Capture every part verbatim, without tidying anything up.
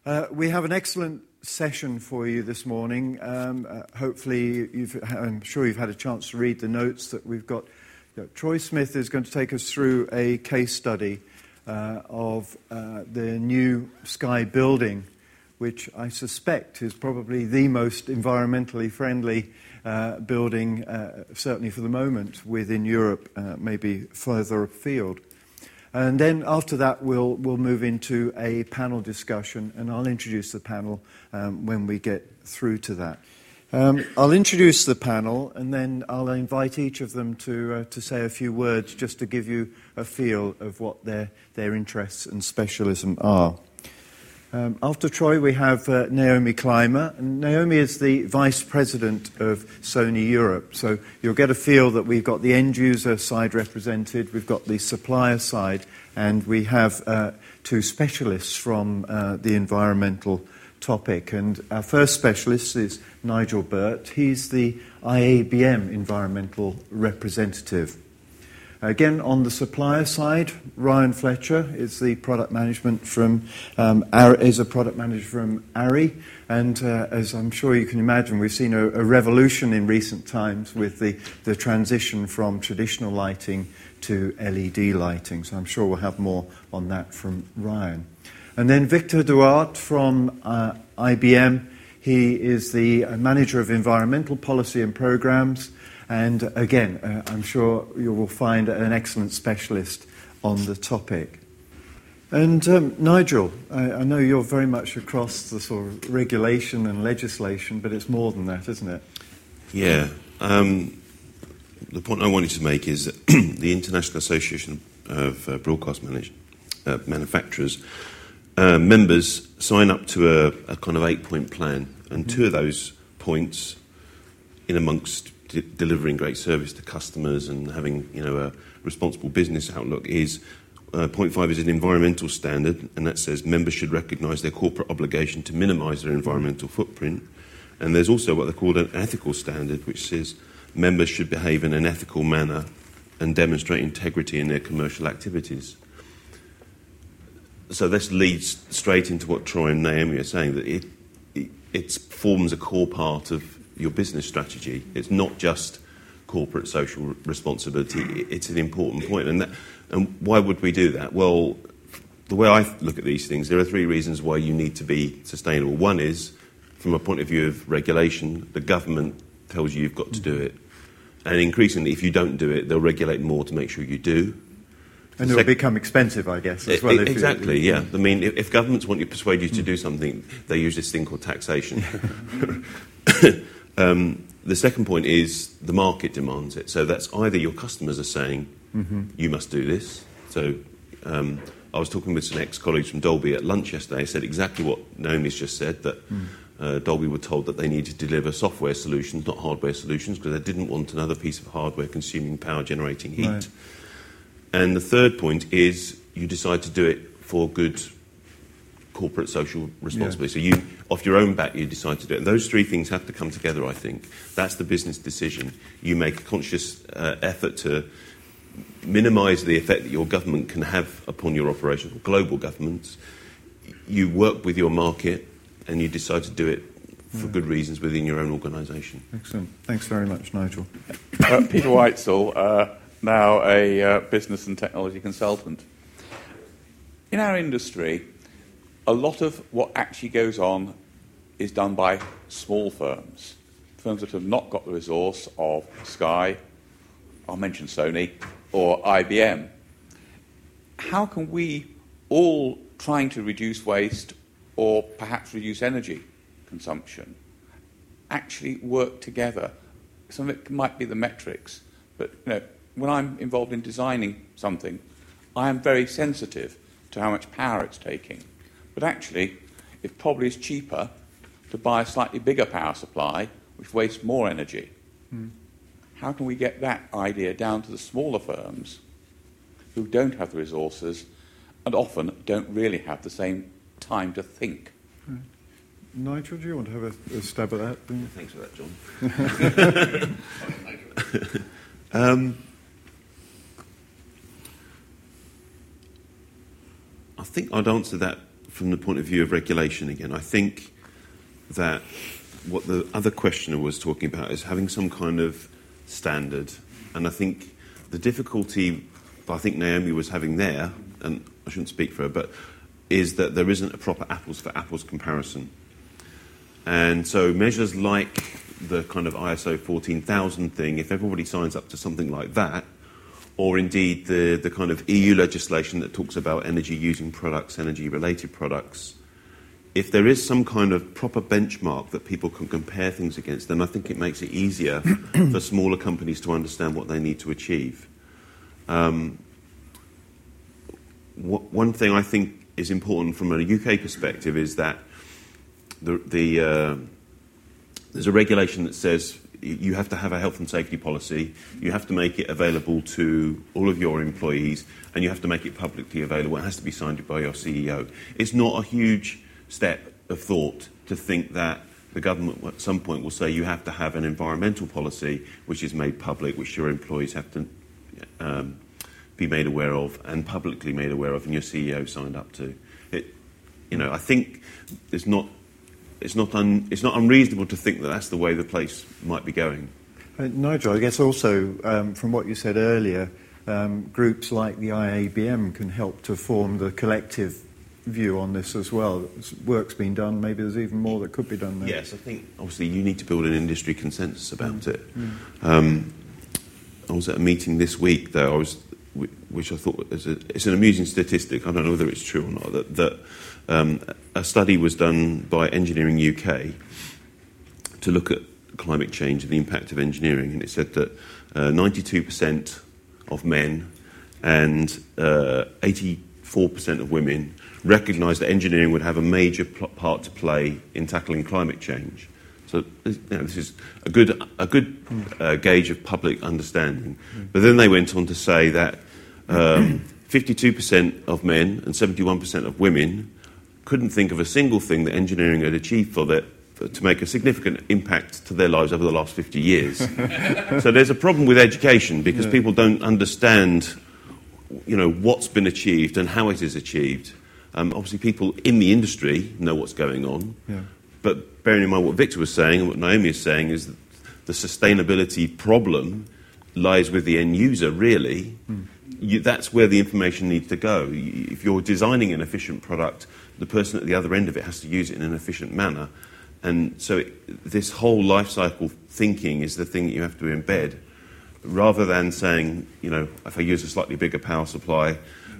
Uh, we have an excellent session for you this morning. Um, uh, hopefully, you've, I'm sure you've had a chance to read the notes that we've got. You know, Troy Smith is going to take us through a case study uh, of uh, the new Sky building, which I suspect is probably the most environmentally friendly uh, building, uh, certainly for the moment, within Europe, uh, maybe further afield. And then after that, we'll we'll move into a panel discussion, and I'll introduce the panel um, when we get through to that. Um, I'll introduce the panel, and then I'll invite each of them to uh, to say a few words, just to give you a feel of what their their interests and specialism are. Um, after Troy, we have uh, Naomi Clymer. And Naomi is the Vice President of Sony Europe. So you'll get a feel that we've got the end-user side represented, we've got the supplier side, and we have uh, two specialists from uh, the environmental topic. And our first specialist is Nigel Burt. He's the I A B M environmental representative. Again, on the supplier side, Ryan Fletcher is the product management from um, is a product manager from ARRI, and uh, as I'm sure you can imagine, we've seen a, a revolution in recent times with the, the transition from traditional lighting to L E D lighting. So I'm sure we'll have more on that from Ryan. And then Victor Duarte from uh, I B M. He is the manager of environmental policy and programs. And again, uh, I'm sure you will find an excellent specialist on the topic. And um, Nigel, I, I know you're very much across the sort of regulation and legislation, but it's more than that, isn't it? Yeah. Um, the point I wanted to make is that the International Association of uh, Broadcast Manage- uh, Manufacturers uh, members sign up to a, a kind of eight-point plan, and mm-hmm. two of those points, in amongst d- delivering great service to customers and having, you know, a responsible business outlook, is uh, point five is an environmental standard, and that says members should recognise their corporate obligation to minimise their environmental footprint. And there's also what they call an ethical standard, which says members should behave in an ethical manner and demonstrate integrity in their commercial activities. So this leads straight into what Troy and Naomi are saying, that it, it, it forms a core part of your business strategy. It's not just corporate social responsibility. It's an important point. And, that, and why would we do that? Well, the way I look at these things, there are three reasons why you need to be sustainable. One is, from a point of view of regulation, the government tells you you've got to do it. And increasingly, if you don't do it, they'll regulate more to make sure you do. And it will become expensive, I guess, as well. It, exactly, you, yeah. I mean, if, if governments want to persuade you to do something, they use this thing called taxation. um, the second point is the market demands it. So that's either your customers are saying, mm-hmm. you must do this. So um, I was talking with some ex-colleagues from Dolby at lunch yesterday. I said exactly what Naomi's just said, that mm. uh, Dolby were told that they needed to deliver software solutions, not hardware solutions, because they didn't want another piece of hardware consuming power, generating heat. Right. And the third point is you decide to do it for good corporate social responsibility. Yeah. So you, off your own bat, you decide to do it. And those three things have to come together, I think. That's the business decision. You make a conscious uh, effort to minimise the effect that your government can have upon your operations, global governments. You work with your market and you decide to do it for yeah. good reasons within your own organisation. Excellent. Thanks very much, Nigel. Uh, Peter Whitesell, uh, now a uh, business and technology consultant. In our industry, a lot of what actually goes on is done by small firms, firms that have not got the resource of Sky, I'll mention Sony, or I B M. How can we, all trying to reduce waste or perhaps reduce energy consumption, actually work together? Some of it might be the metrics, but you know, when I'm involved in designing something, I am very sensitive to how much power it's taking. But actually, it probably is cheaper to buy a slightly bigger power supply, which wastes more energy. Mm. How can we get that idea down to the smaller firms who don't have the resources and often don't really have the same time to think? Right. Nigel, do you want to have a, a stab at that? Thanks for that, John. um, I think I'd answer that from the point of view of regulation again. I think that what the other questioner was talking about is having some kind of standard. And I think the difficulty I think Naomi was having there, and I shouldn't speak for her, but is that there isn't a proper apples for apples comparison. And so measures like the kind of I S O fourteen thousand thing, if everybody signs up to something like that, or indeed the, the kind of E U legislation that talks about energy-using products, energy-related products, if there is some kind of proper benchmark that people can compare things against, then I think it makes it easier for smaller companies to understand what they need to achieve. Um, wh- one thing I think is important from a U K perspective is that the, the, uh, there's a regulation that says you have to have a health and safety policy, you have to make it available to all of your employees, and you have to make it publicly available. It has to be signed by your C E O. It's not a huge step of thought to think that the government at some point will say you have to have an environmental policy which is made public, which your employees have to um, be made aware of and publicly made aware of, and your C E O signed up to. It, you know, I think it's not it's not un, it's not unreasonable to think that that's the way the place might be going. Uh, Nigel, I guess also um, from what you said earlier, um, groups like the I A B M can help to form the collective view on this as well. Work's been done, maybe there's even more that could be done there. Yes, I think obviously you need to build an industry consensus about mm. it. Mm. Um, I was at a meeting this week, though, I was, which I thought was a, it's an amusing statistic, I don't know whether it's true or not, that, that um, a study was done by Engineering U K to look at climate change and the impact of engineering, and it said that uh, ninety-two percent of men and uh, eighty-four percent of women recognised that engineering would have a major pl- part to play in tackling climate change. So you know, this is a good, a good uh, gauge of public understanding. But then they went on to say that um, fifty-two percent of men and seventy-one percent of women couldn't think of a single thing that engineering had achieved for that to make a significant impact to their lives over the last fifty years. So there's a problem with education because yeah. people don't understand, you know, what's been achieved and how it is achieved. Um, obviously, people in the industry know what's going on, yeah. but bearing in mind what Victor was saying and what Naomi is saying is that the sustainability problem lies with the end user, really. Mm. You, that's where the information needs to go. You, if you're designing an efficient product, the person at the other end of it has to use it in an efficient manner. And so it, this whole life cycle thinking is the thing that you have to embed, rather than saying, you know, if I use a slightly bigger power supply,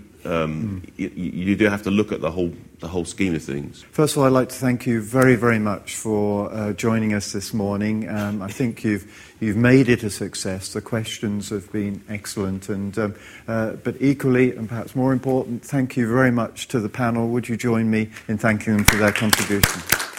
Um, mm. you, you do have to look at the whole the whole scheme of things. First of all, I'd like to thank you very, very much for uh, joining us this morning. Um, I think you've you've made it a success. The questions have been excellent, and um, uh, but equally, and perhaps more important, thank you very much to the panel. Would you join me in thanking them for their contribution?